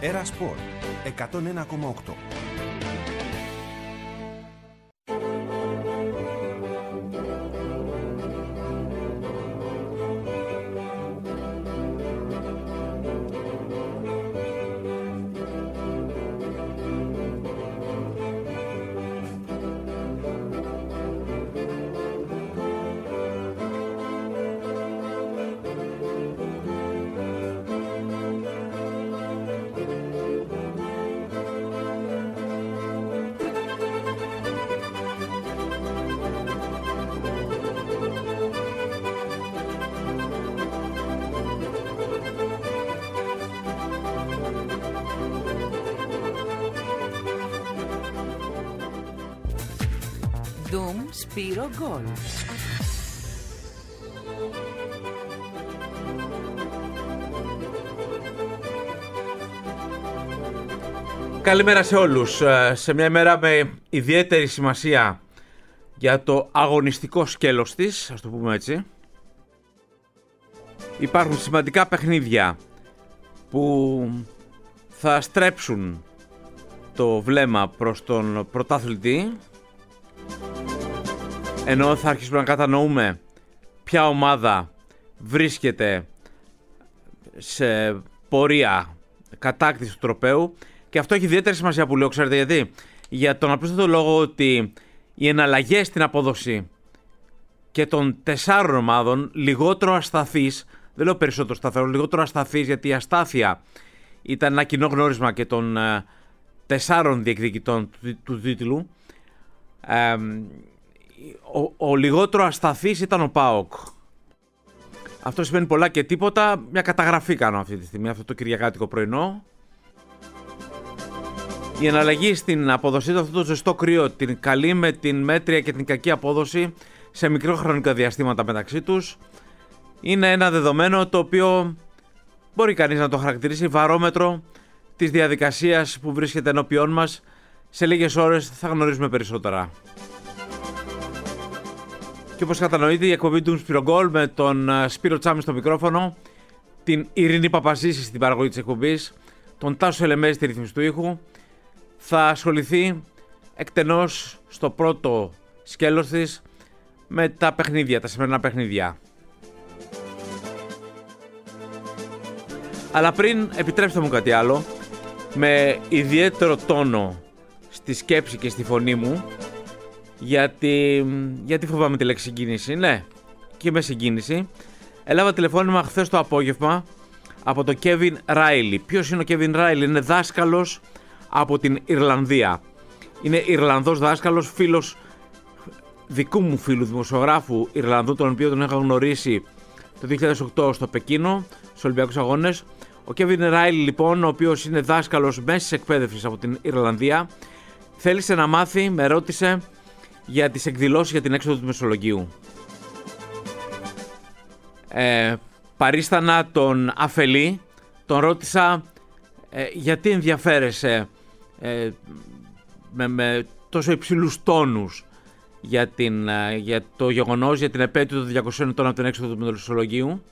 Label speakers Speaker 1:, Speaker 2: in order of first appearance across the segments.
Speaker 1: Έρα Σπορ 101,8.
Speaker 2: Doom Σπύρο Γκολ.
Speaker 3: Καλημέρα σε όλους. Σε μια ημέρα με ιδιαίτερη σημασία για το αγωνιστικό σκέλος της, ας το πούμε έτσι. Υπάρχουν σημαντικά παιχνίδια που θα στρέψουν το βλέμμα προς τον πρωταθλητή, ενώ θα αρχίσουμε να κατανοούμε ποια ομάδα βρίσκεται σε πορεία κατάκτηση του τροπαίου. Και αυτό έχει ιδιαίτερη σημασία που λέω, ξέρετε γιατί? Για τον απλούστατο λόγο ότι οι εναλλαγές στην απόδοση και των 4 ομάδων λιγότερο ασταθείς, δεν λέω περισσότερο σταθερό, λιγότερο ασταθείς, γιατί η αστάθεια ήταν ένα κοινό γνώρισμα και των 4 διεκδικητών του τίτλου. Ο λιγότερο ασταθής ήταν ο ΠΑΟΚ. Αυτό σημαίνει πολλά και τίποτα. Μια καταγραφή κάνω αυτή τη στιγμή, αυτό το κυριακάτικο πρωινό. Η εναλλαγή στην απόδοσή του, αυτό το ζεστό κρύο, την καλή με την μέτρια και την κακή απόδοση σε μικρό χρονικά διαστήματα μεταξύ τους, είναι ένα δεδομένο το οποίο μπορεί κανείς να το χαρακτηρίσει βαρόμετρο της διαδικασίας που βρίσκεται ενώπιόν μας. Σε λίγες ώρες θα γνωρίζουμε περισσότερα. Και όπως κατανοείτε, η εκπομπή του Σπύρο Γκολ με τον Σπύρο Τσάμι στο μικρόφωνο, την Ειρήνη Παπαζήση στην παραγωγή της εκπομπής, τον Τάσο Ελεμέζη στη ρύθμιση του ήχου, θα ασχοληθεί εκτενώς στο πρώτο σκέλος της με τα παιχνίδια, τα σημερινά παιχνίδια. Αλλά πριν, επιτρέψτε μου κάτι άλλο, με ιδιαίτερο τόνο στη σκέψη και στη φωνή μου, γιατί φοβάμαι τη λέξη συγκίνηση, ναι, και με συγκίνηση. Έλαβα τηλεφώνημα χθες το απόγευμα από τον Κέβιν Ράιλι. Ποιος είναι ο Κέβιν Ράιλι? Είναι δάσκαλος από την Ιρλανδία. Είναι Ιρλανδός δάσκαλος, φίλος δικού μου φίλου δημοσιογράφου Ιρλανδού, τον οποίο τον είχα γνωρίσει το 2008 στο Πεκίνο, στους Ολυμπιακούς Αγώνες. Ο Κέβιν Ράιλι, λοιπόν, ο οποίος είναι δάσκαλος μέσης εκπαίδευσης από την Ιρλανδία, θέλησε να μάθει, με ρώτησε για τις εκδηλώσεις για την έξοδο του Μεσολογγίου. Παρίστανα τον αφελή, τον ρώτησα γιατί ενδιαφέρεσαι με τόσο υψηλούς τόνους για το γεγονός, για την επέτειο των 200 ετών από την έξοδο του Μεσολογγίου.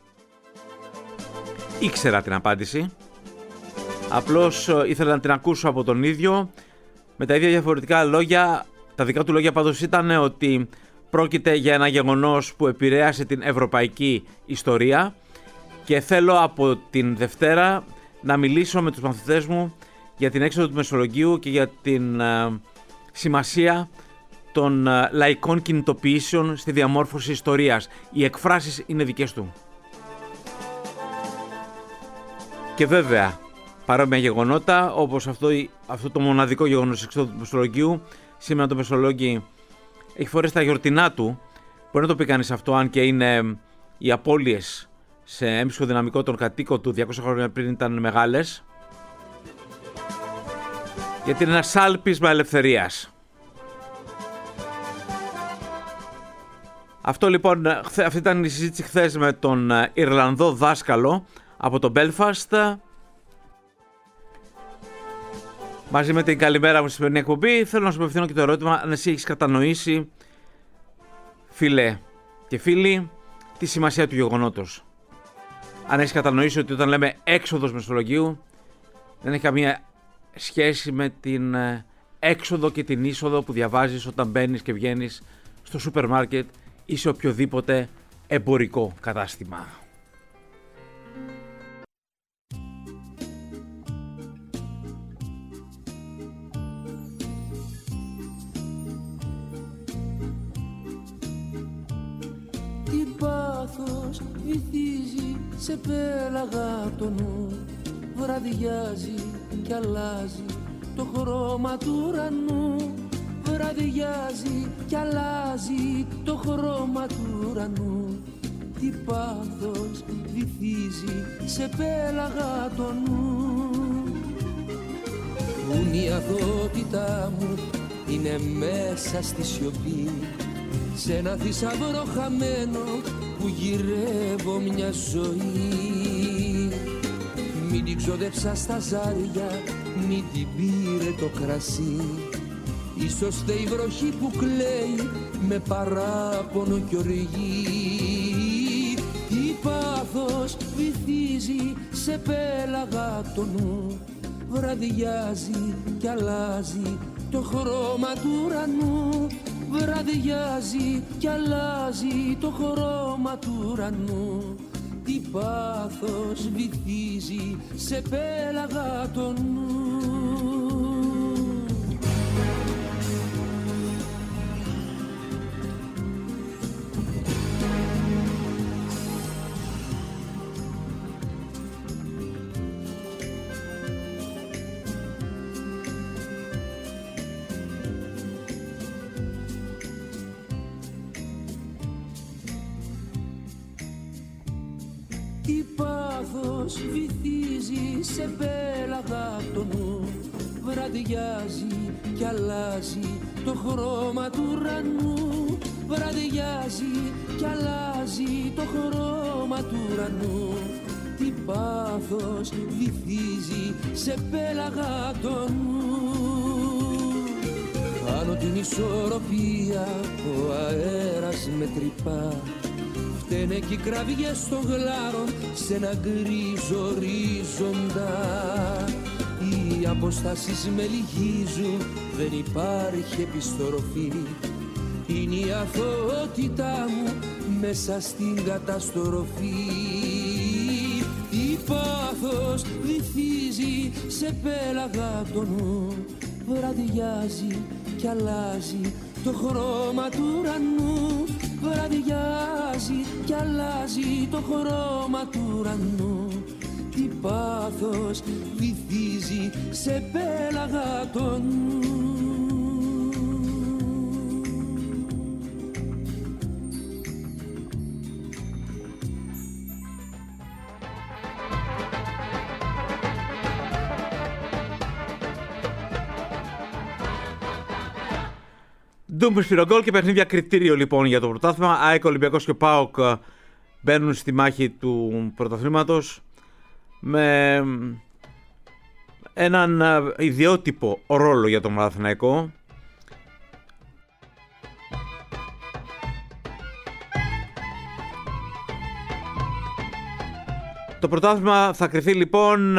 Speaker 3: Ήξερα την απάντηση, απλώς ήθελα να την ακούσω από τον ίδιο με τα ίδια διαφορετικά λόγια. Τα δικά του λόγια πάντως ήταν ότι πρόκειται για ένα γεγονός που επηρέασε την ευρωπαϊκή ιστορία και θέλω από την Δευτέρα να μιλήσω με τους μαθητές μου για την έξοδο του Μεσολογγίου και για την σημασία των λαϊκών κινητοποιήσεων στη διαμόρφωση ιστορίας. Οι εκφράσεις είναι δικές του. Και βέβαια, παρόμοια γεγονότα, όπως αυτό το μοναδικό γεγονός της εξόδου του Μεσολογγίου, σήμερα το Μεσολόγγι έχει φορέσει τα γιορτινά του. Μπορεί να το πει κανείς αυτό, αν και είναι οι απώλειες σε έμψυχο δυναμικό των κατοίκων του 200 χρόνια πριν ήταν μεγάλες. Γιατί είναι ένα σάλπισμα ελευθερίας. Αυτό λοιπόν, αυτή ήταν η συζήτηση χθες με τον Ιρλανδό δάσκαλο από το Belfast. Μαζί με την καλημέρα μου στη σημερινή εκπομπή, θέλω να σου απευθύνω και το ερώτημα αν εσύ έχεις κατανοήσει, φίλε και φίλοι, τη σημασία του γεγονότος. Αν έχεις κατανοήσει ότι όταν λέμε έξοδος Μεσολογγίου, Δεν έχει καμία σχέση με την έξοδο και την είσοδο που διαβάζεις όταν μπαίνεις και βγαίνεις στο σούπερ μάρκετ ή σε οποιοδήποτε εμπορικό κατάστημα.
Speaker 4: Τι πάθος βυθίζει σε πέλαγα το νου, βραδιάζει κι αλλάζει το χρώμα του ουρανού, βραδιάζει κι αλλάζει το χρώμα του ουρανού. Τι πάθος βυθίζει σε πέλαγα το νου. Πουν η αθωότητά μου είναι μέσα στη σιωπή, σε ένα θησαυρό χαμένο που γυρεύω μια ζωή. Μην την ξοδέψα στα ζάρια, μην την πήρε το κρασί, ίσως φταίει η βροχή που κλαίει με παράπονο κι οργή. Τι πάθος βυθίζει σε πέλαγα το νου, βραδιάζει κι αλλάζει το χρώμα του ουρανού, βραδιάζει κι αλλάζει το χρώμα του ουρανού. Τι πάθος βυθίζει σε πέλαγα το νου. Τι πάθος βυθίζει σε πέλαγα το νου, βραδιάζει κι αλλάζει το χρώμα του ουρανού, βραδιάζει κι αλλάζει το χρώμα του ουρανού. Τι πάθος βυθίζει σε πέλαγα το νου. Χάνω την ισορροπία, ο αέρας με τρυπά, φταίνε κι οι κραυγές των γλάρων σε ένα γκρίζο ορίζοντα. Οι αποστάσεις με λυγίζουν, δεν υπάρχει επιστροφή, είναι η αθωότητά μου μέσα στην καταστροφή. Τι πάθος βυθίζει σε πέλαγα το νου, βραδιάζει κι αλλάζει το χρώμα του ουρανού, βραδιάζει κι αλλάζει το χρώμα του ουρανού. Τι πάθος βυθίζει σε πέλαγα το νου.
Speaker 3: Ντούμπ Σπυρογκόλ και παιχνίδια κριτήριο λοιπόν για το πρωτάθλημα. ΑΕΚ, Ολυμπιακός και ΠΑΟΚ μπαίνουν στη μάχη του πρωταθλήματος με έναν ιδιότυπο ρόλο για τον Παναθηναϊκό. Το πρωτάθλημα θα κριθεί λοιπόν,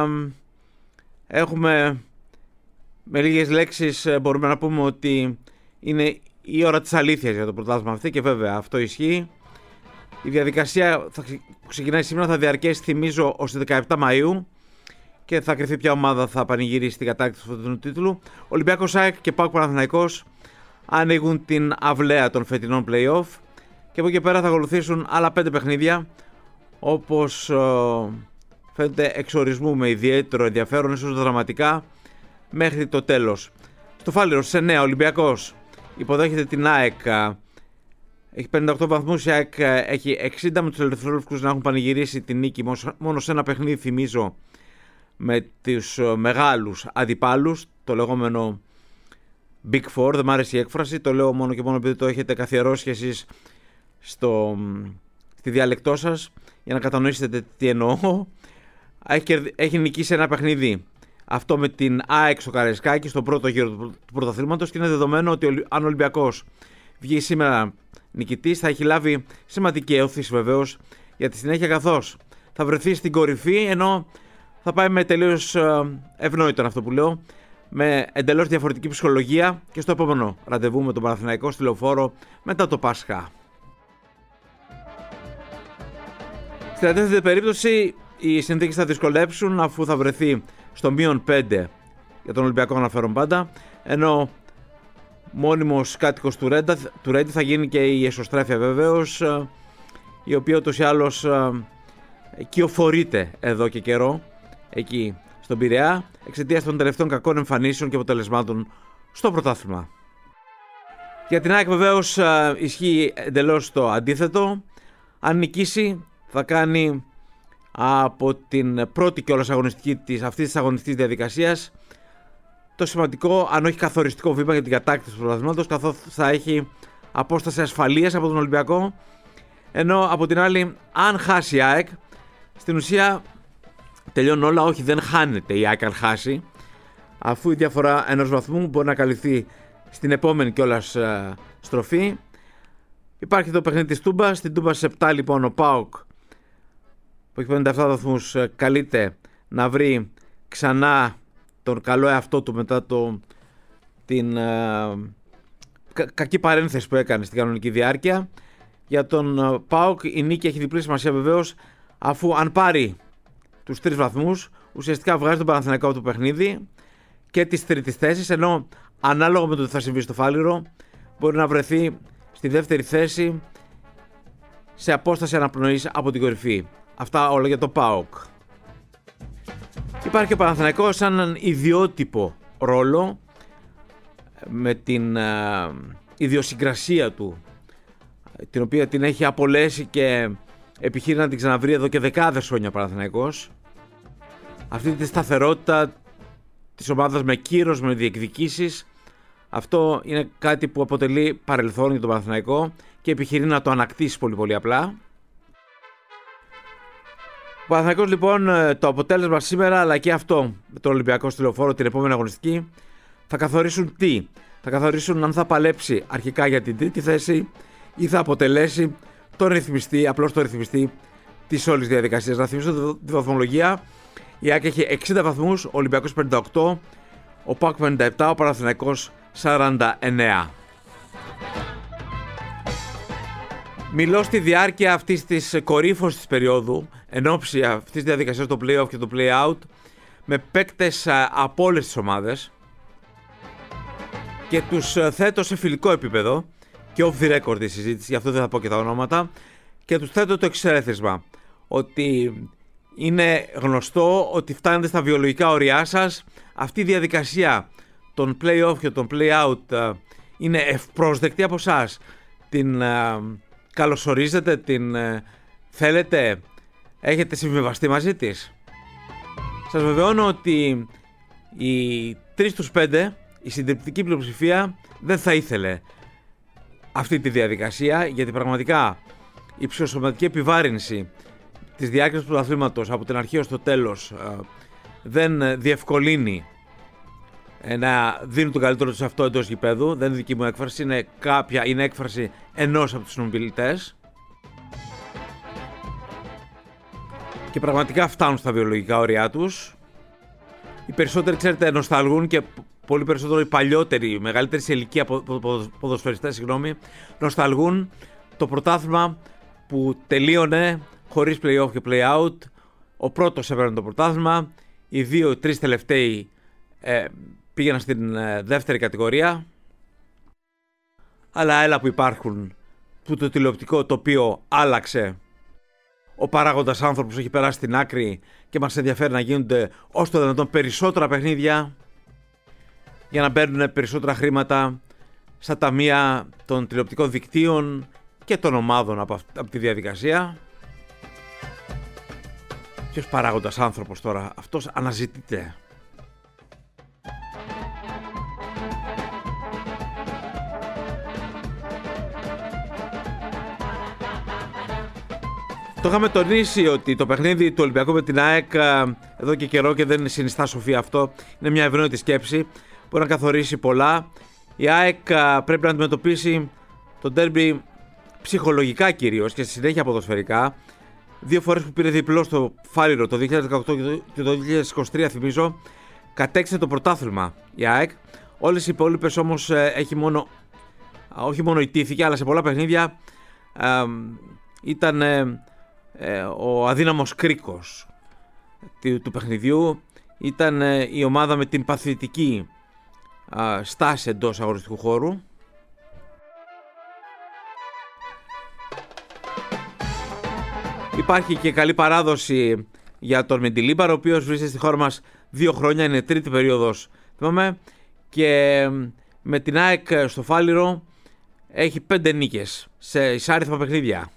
Speaker 3: έχουμε με λίγες λέξεις μπορούμε να πούμε ότι είναι η ώρα της αλήθειας για το πρωτάθλημα αυτή και βέβαια αυτό ισχύει. Η διαδικασία που ξεκινάει σήμερα θα διαρκέσει, θυμίζω, ως τις 17 Μαΐου και θα κριθεί ποια ομάδα θα πανηγυρίσει την κατάκτηση του φετινού τίτλου. Ολυμπιακός, ΑΕΚ και ΠΑΟΚ Παναθηναϊκός ανοίγουν την αυλαία των φετινών play-off και από εκεί πέρα θα ακολουθήσουν άλλα 5 παιχνίδια, όπως φαίνεται εξορισμού με ιδιαίτερο ενδιαφέρον, ίσως δραματικά, μέχρι το τέλος. Στο Φάληρο, σε 9, Ολυμπιακός υποδέχεται την ΑΕΚ. Έχει 58 βαθμούς, η ΑΕΚ έχει 60, με τους Ελευθερόλευκους να έχουν πανηγυρίσει την νίκη μόνο σε ένα παιχνίδι, θυμίζω, με τους μεγάλους αντιπάλους, το λεγόμενο Big Four. Δεν μ' άρεσε η έκφραση, το λέω μόνο και μόνο επειδή το έχετε καθιερώσει εσείς στη διάλεκτό σας, για να κατανοήσετε τι εννοώ. Έχει νικήσει ένα παιχνίδι, αυτό με την ΑΕΚ στο Καραϊσκάκι, στο πρώτο γύρο του πρωταθλήματος, και είναι δεδομένο ότι αν ο Ολυμπιακός βγει σήμερα νικητής θα έχει λάβει σημαντική έωθηση βεβαίως για τη συνέχεια, καθώς θα βρεθεί στην κορυφή, ενώ θα πάει με τελείως ευνόητο αυτό που λέω, με εντελώς διαφορετική ψυχολογία και στο επόμενο ραντεβού με τον Παναθηναϊκό στη Λεωφόρο μετά το Πάσχα. Στην αντίθετη περίπτωση οι συνθήκες θα δυσκολέψουν, αφού θα βρεθεί στο -5 για τον Ολυμπιακό, αναφέρον πάντα, ενώ μόνιμος κάτοικος του Ρέντι θα γίνει και η εσωστρέφεια βεβαίως, η οποία ούτως ή άλλως κυοφορείται εδώ και καιρό εκεί στον Πειραιά εξαιτίας των τελευταίων κακών εμφανίσεων και αποτελεσμάτων στο πρωτάθλημα. Για την ΑΕΚ βεβαίως ισχύει εντελώς το αντίθετο. Αν νικήσει θα κάνει από την πρώτη κιόλας αγωνιστική αυτής της αγωνιστικής διαδικασίας το σημαντικό, αν όχι καθοριστικό βήμα για την κατάκτηση του πρωταθλήματος, καθώς θα έχει απόσταση ασφαλείας από τον Ολυμπιακό, ενώ από την άλλη, αν χάσει η ΑΕΚ, στην ουσία τελειώνουν όλα. Όχι, δεν χάνεται η ΑΕΚ αν χάσει, αφού η διαφορά ενός βαθμού μπορεί να καλυφθεί στην επόμενη κιόλας στροφή. Υπάρχει το παιχνίδι της Τούμπας. Στην Τούμπα σε 7 λοιπόν ο ΠΑΟΚ, που έχει 57 βαθμούς, καλείται να βρει ξανά τον καλό εαυτό του μετά την κακή παρένθεση που έκανε στην κανονική διάρκεια. Για τον ΠΑΟΚ η νίκη έχει διπλή σημασία βεβαίως, αφού αν πάρει τους 3 βαθμούς ουσιαστικά βγάζει τον Παναθηναϊκό από το παιχνίδι και τις τρίτης θέσης, ενώ ανάλογα με το τι θα συμβεί στο Φάληρο μπορεί να βρεθεί στη δεύτερη θέση σε απόσταση αναπνοής από την κορυφή. Αυτά όλα για το ΠΑΟΚ. Υπάρχει ο Παναθηναϊκός σαν έναν ιδιότυπο ρόλο, με την ιδιοσυγκρασία του, την οποία την έχει απολέσει και επιχείρει να την ξαναβρει εδώ και δεκάδες χρόνια ο Παναθηναϊκός. Αυτή τη σταθερότητα της ομάδας με κύρος, με διεκδικήσεις, αυτό είναι κάτι που αποτελεί παρελθόν για τον Παναθηναϊκό και επιχειρεί να το ανακτήσει πολύ πολύ απλά. Ο Παναθηναϊκός λοιπόν, το αποτέλεσμα σήμερα αλλά και αυτό με τον Ολυμπιακό στη Λεωφόρο την επόμενη αγωνιστική θα καθορίσουν τι? Θα καθορίσουν αν θα παλέψει αρχικά για την τρίτη θέση ή θα αποτελέσει τον ρυθμιστή, απλώς τον ρυθμιστή της όλης διαδικασίας. Να θυμίσω τη βαθμολογία. Η ΑΕΚ έχει 60 βαθμούς, ο Ολυμπιακός 58, ο ΠΑΟΚ 57, ο Παναθηναϊκός 49. Μιλώ στη διάρκεια αυτής της κορύφωσης της περίοδου, εν ώψη αυτής της διαδικασίας, το play-off και το play-out, με παίκτες από όλες τις ομάδες και τους θέτω σε φιλικό επίπεδο και off the record η συζήτηση, γι' αυτό δεν θα πω και τα ονόματα, και τους θέτω το εξέθεσμα, ότι είναι γνωστό ότι φτάνετε στα βιολογικά όρια σας. Αυτή η διαδικασία των play-off και των play-out είναι ευπρόσδεκτη από εσάς. Την καλωσορίζετε, την θέλετε, έχετε συμβιβαστεί μαζί της? Σας βεβαιώνω ότι οι 3 στους 5, η συντριπτική πλειοψηφία, δεν θα ήθελε αυτή τη διαδικασία, γιατί πραγματικά η ψυχοσωματική επιβάρυνση της διάρκειας του πρωταθλήματος από την αρχή ως το τέλος δεν διευκολύνει να δίνουν τον καλύτερο τους αυτό εντός γηπέδου. Δεν είναι δική μου έκφραση, είναι έκφραση ενός από τους συνομιλητές. Και πραγματικά φτάνουν στα βιολογικά όρια τους. Οι περισσότεροι, ξέρετε, νοσταλγούν, και πολύ περισσότερο οι παλιότεροι, οι μεγαλύτεροι σε ηλικία ποδοσφαιριστές, νοσταλγούν το πρωτάθλημα που τελείωνε χωρίς play-off και play-out. Ο πρώτος έπαιρνε το πρωτάθλημα, οι 2-3 τελευταίοι πήγαιναν στην δεύτερη κατηγορία. Αλλά έλα που υπάρχουν, που το τηλεοπτικό τοπίο άλλαξε. Ο παράγοντας άνθρωπος έχει περάσει στην άκρη και μας ενδιαφέρει να γίνονται όσο το δυνατόν περισσότερα παιχνίδια για να μπαίνουν περισσότερα χρήματα στα ταμεία των τηλεοπτικών δικτύων και των ομάδων από τη διαδικασία. Ποιος παράγοντας άνθρωπος τώρα? Αυτός αναζητείται. Το είχαμε τονίσει ότι το παιχνίδι του Ολυμπιακού με την ΑΕΚ εδώ και καιρό, και δεν συνιστά σοφή αυτό, είναι μια ευνόητη σκέψη, μπορεί να καθορίσει πολλά. Η ΑΕΚ πρέπει να αντιμετωπίσει το ντέρμπι ψυχολογικά κυρίως και στη συνέχεια ποδοσφαιρικά, 2 φορές που πήρε διπλό στο Φάληρο, το 2018 και το 2023, θυμίζω, κατέκτησε το πρωτάθλημα η ΑΕΚ. Όλες οι υπόλοιπες όμως όχι μόνο ιτήθηκε, αλλά σε πολλά παιχνίδια ήταν ο αδύναμος κρίκος του παιχνιδιού. Ήταν η ομάδα με την παθητική στάση εντός αγωνιστικού χώρου. Υπάρχει και καλή παράδοση για τον Μεντιλίμπαρ, ο οποίος βρίσκεται στη χώρα μας 2 χρόνια, είναι τρίτη περίοδος, θυμάμαι, και με την ΑΕΚ στο Φάληρο έχει 5 νίκες σε εισάριθμα παιχνίδια.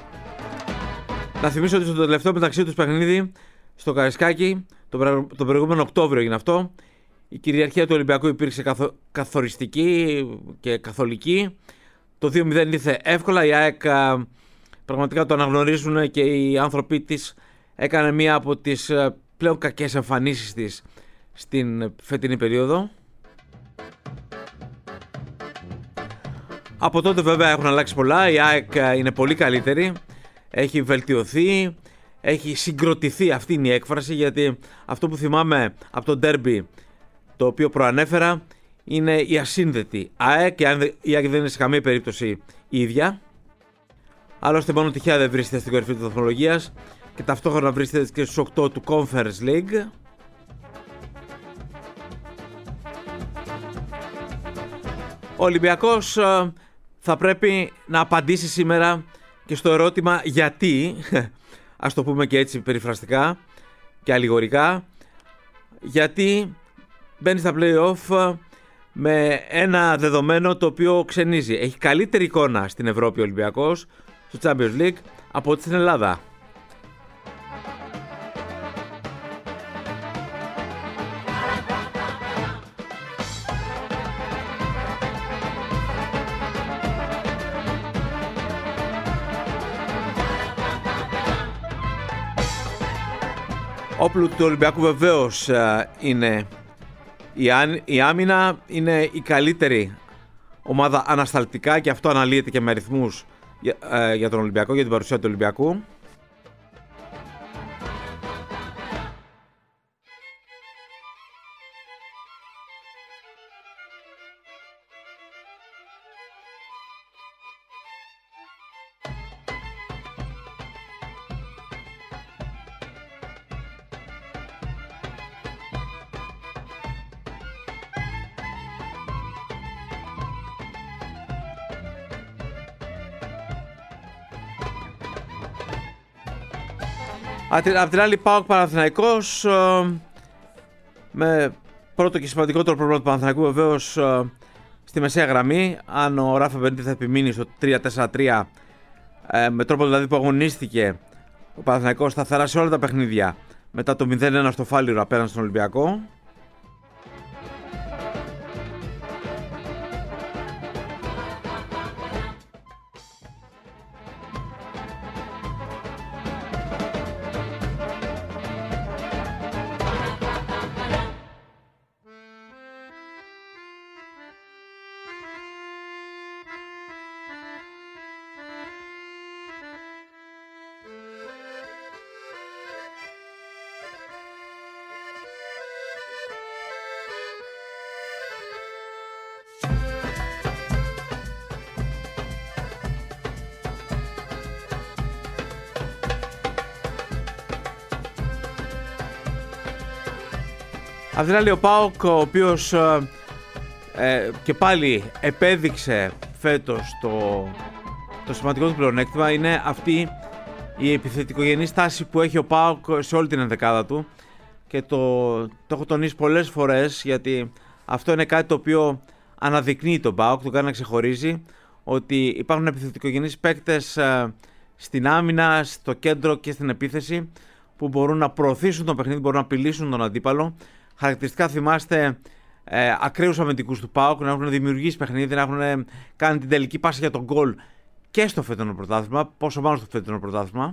Speaker 3: Να θυμίσω ότι στο τελευταίο μεταξύ τους παιχνίδι στο Καραϊσκάκι, τον προηγούμενο Οκτώβριο έγινε αυτό, η κυριαρχία του Ολυμπιακού υπήρξε καθοριστική και καθολική. Το 2-0 ήρθε εύκολα, η ΑΕΚ πραγματικά το αναγνωρίζουν και οι άνθρωποι της. Έκανε μία από τις πλέον κακές εμφανίσεις της στην φετινή περίοδο. Από τότε βέβαια έχουν αλλάξει πολλά, η ΑΕΚ είναι πολύ καλύτερη, έχει βελτιωθεί, έχει συγκροτηθεί, αυτή είναι η έκφραση, γιατί αυτό που θυμάμαι από το ντέρμπι το οποίο προανέφερα είναι η ασύνδετη ΑΕΚ, και η ΑΕΚ δεν είναι σε καμία περίπτωση η ίδια. Άλλωστε μόνο τυχαία δεν βρίσκεται στην κορυφή της βαθμολογίας και ταυτόχρονα βρίσκεται και στους 8 του Conference League. Ο Ολυμπιακός θα πρέπει να απαντήσει σήμερα και στο ερώτημα γιατί, ας το πούμε και έτσι περιφραστικά και αλληγορικά, γιατί μπαίνει στα play-off με ένα δεδομένο το οποίο ξενίζει. Έχει καλύτερη εικόνα στην Ευρώπη ο Ολυμπιακός, στο Champions League, από ό,τι στην Ελλάδα. Όπλου του Ολυμπιακού βεβαίως είναι η άμυνα, είναι η καλύτερη ομάδα ανασταλτικά και αυτό αναλύεται και με αριθμούς για τον Ολυμπιακό, για την παρουσία του Ολυμπιακού. Απ' την άλλη, ΠΑΟΚ Παναθηναϊκός, με πρώτο και σημαντικότερο πρόβλημα του Παναθηναϊκού βεβαίως στη μεσαία γραμμή. Αν ο Ράφα Μπενίτη θα επιμείνει στο 3-4-3, με τρόπο δηλαδή που αγωνίστηκε ο Παναθηναϊκός σταθερά σε όλα τα παιχνίδια μετά το 0-1 στο Φάληρο απέναντι στον Ολυμπιακό. Απ' την άλλη ο ΠΑΟΚ, ο οποίος και πάλι επέδειξε φέτος το σημαντικό του πλεονέκτημα, είναι αυτή η επιθετικογενή στάση που έχει ο ΠΑΟΚ σε όλη την ενδεκάδα του, και το έχω τονίσει πολλές φορές, γιατί αυτό είναι κάτι το οποίο αναδεικνύει τον ΠΑΟΚ, το κάνει να ξεχωρίζει, ότι υπάρχουν επιθετικογενείς παίκτες στην άμυνα, στο κέντρο και στην επίθεση που μπορούν να προωθήσουν το παιχνίδι, μπορούν να απειλήσουν τον αντίπαλο. Χαρακτηριστικά θυμάστε ακραίους αμυντικούς του ΠΑΟΚ να έχουν δημιουργήσει παιχνίδι, να έχουν κάνει την τελική πάσα για τον γκολ και στο φετινό πρωτάθλημα, πόσο μάλλον στο φετινό πρωτάθλημα.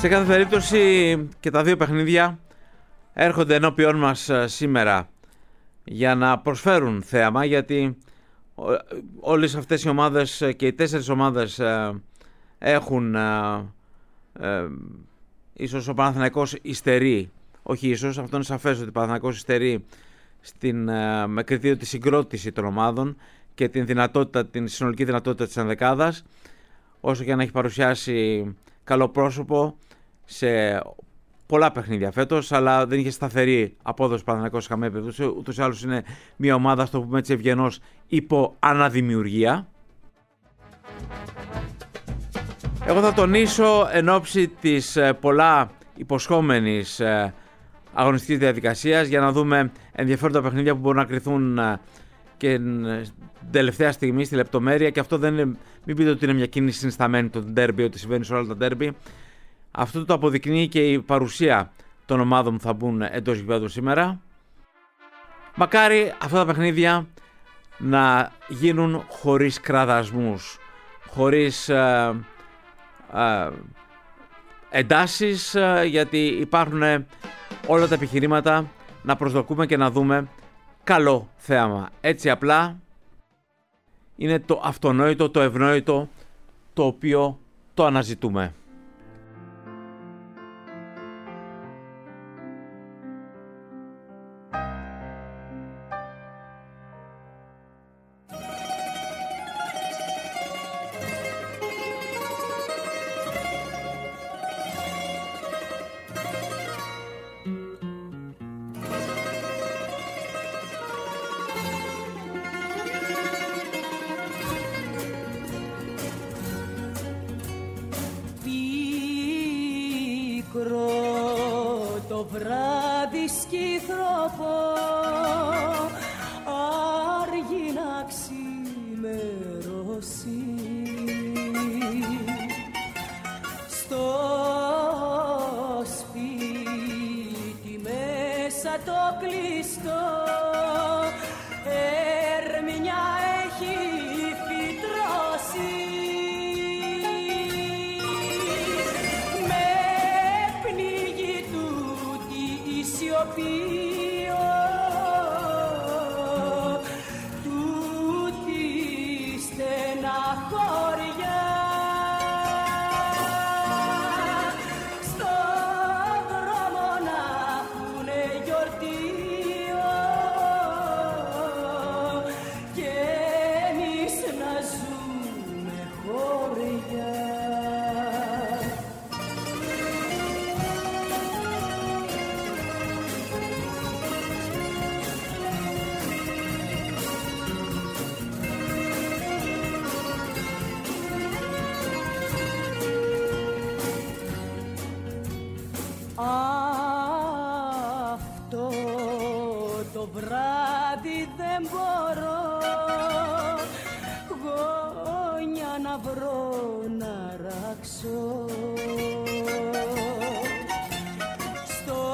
Speaker 3: Σε κάθε περίπτωση και τα δύο παιχνίδια έρχονται ενώπιόν μας σήμερα για να προσφέρουν θέαμα, γιατί όλες αυτές οι ομάδες και οι 4 ομάδες έχουν, ίσως ο Παναθηναϊκός υστερεί, όχι ίσως, αυτό είναι σαφές ότι ο Παναθηναϊκός υστερεί με κριτήριο τη συγκρότηση των ομάδων και την συνολική δυνατότητα της ενδεκάδας, όσο και να έχει παρουσιάσει καλό πρόσωπο σε πολλά παιχνίδια φέτος, αλλά δεν είχε σταθερή απόδοση Παναθηναϊκός σε καμία περίπτωση. Ούτως ή άλλως είναι μια ομάδα, στο πούμε έτσι ευγενώς, υπό αναδημιουργία. Εγώ θα τονίσω εν ώψη της πολλά υποσχόμενης αγωνιστικής διαδικασίας, για να δούμε ενδιαφέροντα παιχνίδια που μπορούν να κριθούν και τελευταία στιγμή στη λεπτομέρεια, και αυτό δεν είναι, μην πείτε ότι είναι μια κίνηση συνισταμένη το ντέρμπι, ότι συμβαίνει σε όλα τα ντέρμπι. Αυτό το αποδεικνύει και η παρουσία των ομάδων που θα μπουν εντός γηπέδου σήμερα. Μακάρι αυτά τα παιχνίδια να γίνουν χωρίς κραδασμούς, χωρίς εντάσεις, γιατί υπάρχουν όλα τα επιχειρήματα να προσδοκούμε και να δούμε καλό θέαμα. Έτσι απλά είναι το αυτονόητο, το ευνόητο, το οποίο το αναζητούμε.
Speaker 5: Το βράδυ σκυθροπό άργει να ξημερώσει, στο σπίτι μέσα το κλειστό ερμηνιά έχει φυτρώσει. Τούτη στεναχώρια στο δρόμο να έχουνε γιορτή και εμείς να ζούμε χώρια. Αυτό το βράδυ δεν μπορώ γόνια να βρω να ράξω, στο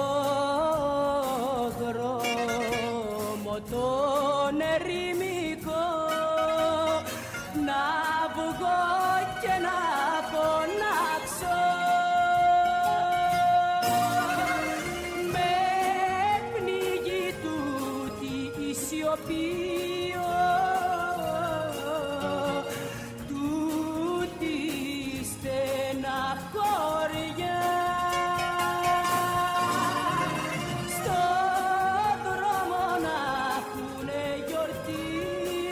Speaker 5: δρόμο τον ερημικό να βγω και να φωνάξω. Τούτη στεναχώρια στο δρόμο να έχουνε γιορτή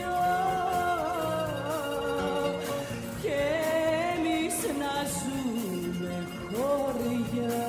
Speaker 5: και εμείς να ζούμε χώρια.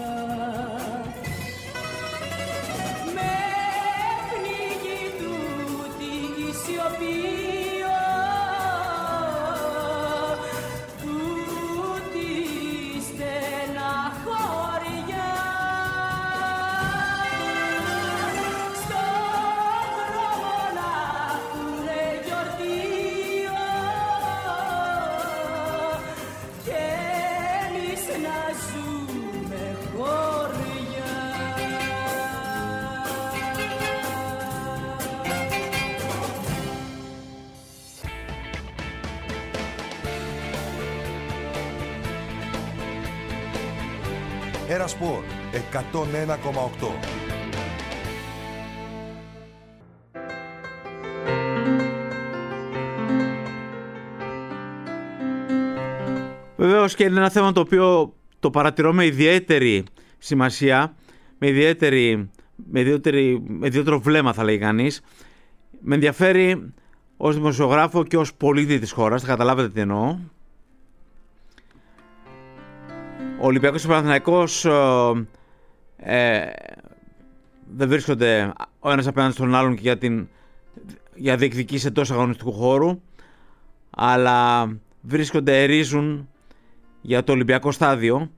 Speaker 1: Ένα Σπορ 101,8.
Speaker 3: Βεβαίως και είναι ένα θέμα το οποίο το παρατηρώ με ιδιαίτερη σημασία, με ιδιαίτερο βλέμμα θα λέει κανείς. Με ενδιαφέρει ως δημοσιογράφο και ως πολίτη της χώρας, θα καταλάβετε τι εννοώ. Ο Ολυμπιακός και ο Παναθηναϊκός δεν βρίσκονται ο ένας απέναντι στον άλλον και για διεκδικήσεις εντός αγωνιστικού χώρου, αλλά ερίζουν για το Ολυμπιακό στάδιο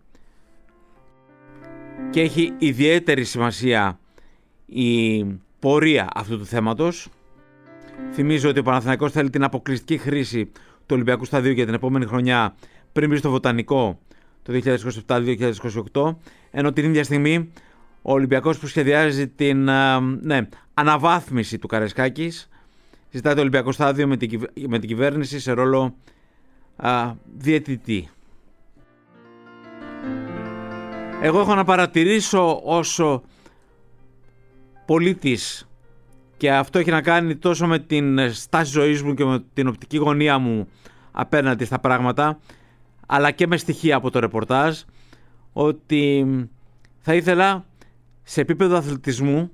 Speaker 3: και έχει ιδιαίτερη σημασία η πορεία αυτού του θέματος. Θυμίζω ότι ο Παναθηναϊκός θέλει την αποκλειστική χρήση του Ολυμπιακού σταδίου για την επόμενη χρονιά πριν μπει στο Βοτανικό το 2027-2028, ενώ την ίδια στιγμή ο Ολυμπιακός που σχεδιάζει την αναβάθμιση του Καραϊσκάκης ζητάει το Ολυμπιακό στάδιο με την κυβέρνηση σε ρόλο διαιτητή. Εγώ έχω να παρατηρήσω ως πολίτης, και αυτό έχει να κάνει τόσο με την στάση ζωής μου και με την οπτική γωνία μου απέναντι στα πράγματα, αλλά και με στοιχεία από το ρεπορτάζ, ότι θα ήθελα σε επίπεδο αθλητισμού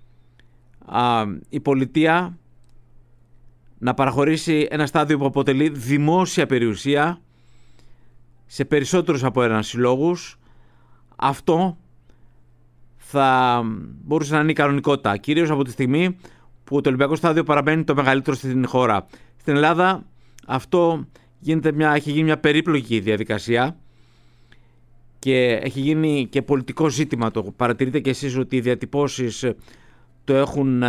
Speaker 3: η πολιτεία να παραχωρήσει ένα στάδιο που αποτελεί δημόσια περιουσία σε περισσότερους από έναν συλλόγους. Αυτό θα μπορούσε να είναι η κανονικότητα, κυρίως από τη στιγμή που το Ολυμπιακό στάδιο παραμένει το μεγαλύτερο στην χώρα. Στην Ελλάδα αυτό έχει γίνει μια περίπλοκη διαδικασία και έχει γίνει και πολιτικό ζήτημα. Το παρατηρείτε και εσείς ότι οι διατυπώσεις το έχουν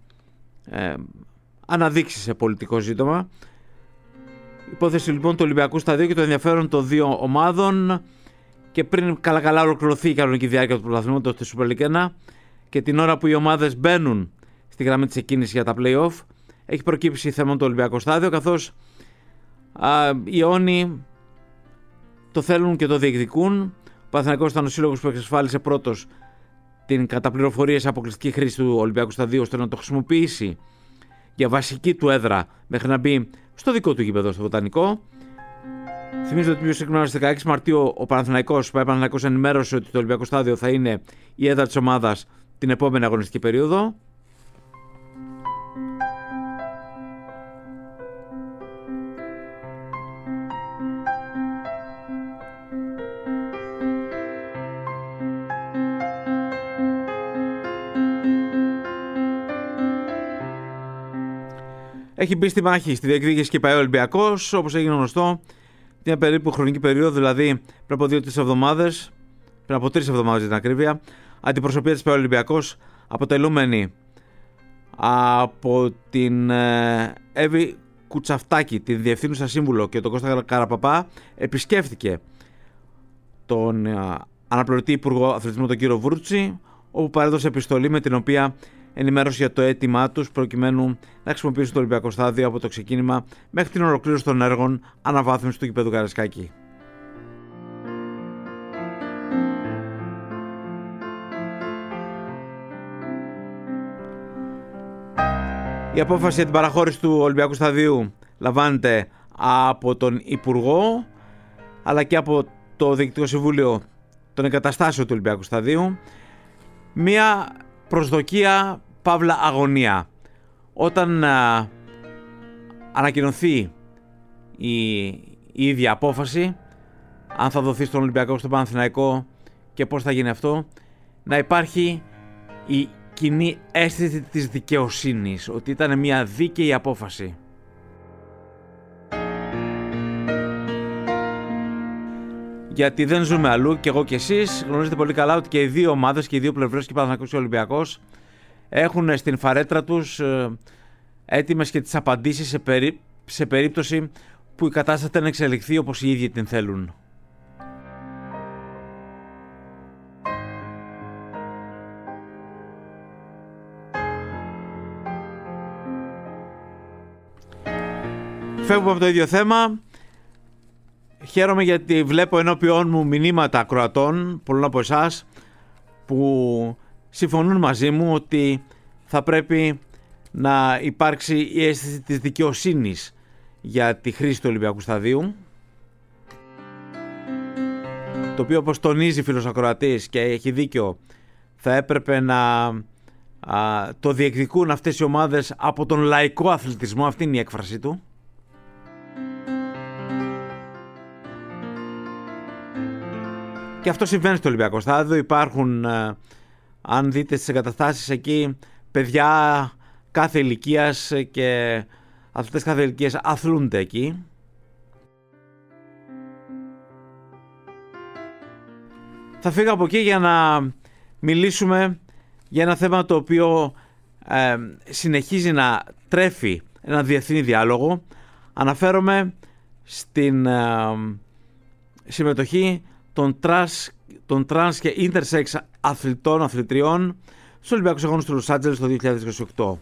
Speaker 3: αναδείξει σε πολιτικό ζήτημα. Υπόθεση λοιπόν του Ολυμπιακού σταδίου και το ενδιαφέρον των δύο ομάδων, και πριν καλά ολοκληρωθεί η κανονική διάρκεια του πρωταθλήματος στη Super League 1 και την ώρα που οι ομάδες μπαίνουν στη γραμμή της εκκίνησης για τα play-off, έχει προκύψει θέμα το Ολυμπιακό στάδιο, καθώς οι αιώνιοι το θέλουν και το διεκδικούν. Ο Παναθηναϊκός ήταν ο σύλλογος που εξασφάλισε πρώτος την κατά πληροφορίες αποκλειστική χρήση του Ολυμπιακού σταδίου, ώστε να το χρησιμοποιήσει για βασική του έδρα μέχρι να μπει στο δικό του γήπεδο στο Βοτανικό. Θυμίζω ότι πιο συγκεκριμένα στις 16 Μαρτίου ο Παναθηναϊκός ενημέρωσε ότι το Ολυμπιακό στάδιο θα είναι η έδρα της ομάδας την επόμενη αγωνιστική περίοδο. Έχει μπει στη μάχη, στη διεκδίκηση και πάει ο Ολυμπιακός, όπως έγινε γνωστό, μια περίπου χρονική περίοδο, δηλαδή πριν από 2-3 εβδομάδες, πριν από 3 εβδομάδες για την ακρίβεια, αντιπροσωπεία της ΠΑΕ Ολυμπιακός, αποτελούμενη από την Εύη Κουτσαφτάκη, την διευθύνουσα σύμβουλο, και τον Κώστα Καραπαπά, επισκέφθηκε τον αναπληρωτή Υπουργό Αθλητισμού, τον κύριο Βούρτση, όπου παρέδωσε επιστολή με την οποία ενημέρωσε για το αίτημά τους προκειμένου να χρησιμοποιήσουν το Ολυμπιακό στάδιο από το ξεκίνημα μέχρι την ολοκλήρωση των έργων αναβάθμισης του γηπέδου Καραϊσκάκη. Η απόφαση για την παραχώρηση του Ολυμπιακού σταδίου λαμβάνεται από τον Υπουργό, αλλά και από το Διοικητικό Συμβούλιο των Εγκαταστάσεων του Ολυμπιακού σταδίου. Μία προσδοκία παύλα αγωνία. Όταν ανακοινωθεί η ίδια απόφαση, αν θα δοθεί στον Ολυμπιακό, στον Παναθηναϊκό και πώς θα γίνει αυτό, να υπάρχει η κοινή αίσθηση της δικαιοσύνης, ότι ήταν μια δίκαιη απόφαση. Γιατί δεν ζούμε αλλού, και εγώ και εσείς γνωρίζετε πολύ καλά ότι και οι δύο ομάδες και οι δύο πλευρές, και Παναθηναϊκός και Ολυμπιακός, έχουν στην φαρέτρα τους έτοιμες και τις απαντήσεις σε περίπτωση που η κατάσταση δεν εξελιχθεί όπως οι ίδιοι την θέλουν. Φεύγουμε από το ίδιο θέμα. χαίρομαι γιατί βλέπω ενώπιόν μου μηνύματα ακροατών, πολλών από εσάς, που συμφωνούν μαζί μου ότι θα πρέπει να υπάρξει η αίσθηση της δικαιοσύνης για τη χρήση του Ολυμπιακού Σταδίου, το οποίο, όπως τονίζει φίλος ακροατής και έχει δίκιο, θα έπρεπε να το διεκδικούν αυτές οι ομάδες από τον λαϊκό αθλητισμό. Αυτή είναι η έκφραση του. Και αυτό συμβαίνει στο Ολυμπιακό Στάδιο. Υπάρχουν, αν δείτε στις εγκαταστάσεις εκεί, παιδιά κάθε ηλικίας και αθλητές κάθε ηλικίας αθλούνται εκεί. Θα φύγω από εκεί για να μιλήσουμε για ένα θέμα το οποίο συνεχίζει να τρέφει ένα διεθνή διάλογο. Αναφέρομαι στην συμμετοχή των τρανς και intersex αθλητών, αθλητριών στους Ολυμπιακούς Αγώνες του Λος Άντζελες το 2028.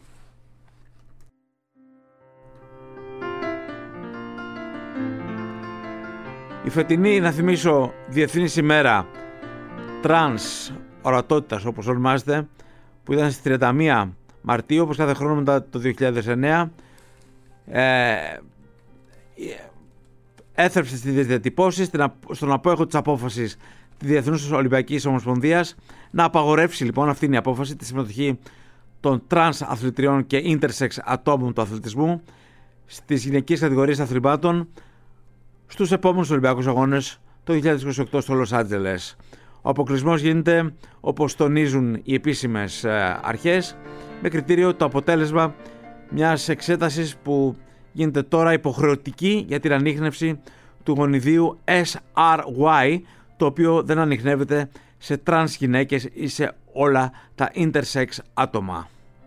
Speaker 3: Η φετινή, να θυμίσω, Διεθνής ημέρα τρανς ορατότητας, όπως ονομάζεται, που ήταν στις 31 Μαρτίου, όπως κάθε χρόνο μετά το 2009, έθρεψε στις διατυπώσεις στον απόέχο της απόφασης της Διεθνούς Ολυμπιακής Ομοσπονδίας να απαγορεύσει, λοιπόν, αυτή είναι η απόφαση, τη συμμετοχή των τρανς αθλητριών και intersex ατόμων του αθλητισμού στις γυναικείες κατηγορίες αθλημάτων στους επόμενους Ολυμπιακούς Αγώνες το 2028 στο Λος Άντζελες. Ο αποκλεισμός γίνεται, όπως τονίζουν οι επίσημες αρχές, με κριτήριο το αποτέλεσμα μιας εξέτασης που γίνεται τώρα υποχρεωτική για την ανίχνευση του γονιδίου SRY, το οποίο δεν ανιχνεύεται σε τρανς γυναίκες ή σε όλα τα intersex άτομα.